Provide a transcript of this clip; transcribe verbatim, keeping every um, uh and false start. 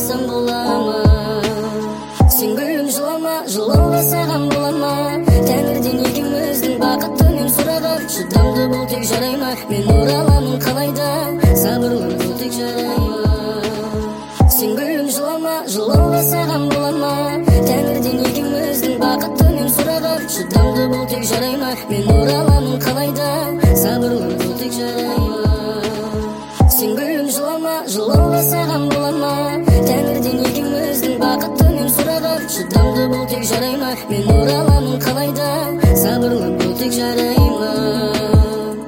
жыласам болама. Сен гүлім жылама, жылауға саған болама. Тәңірден екеуміздің бақытты мен сұраған. Шыдамды бұл тек жарай ма, мен ораламын қалайда. Сабырлы бұл тек жарай ма. Сен гүлім жылама, жылауға саған болама. Тәңірден екеуміздің бақытты мен сұраған. Шыдамды бұл тек жарай ма, мен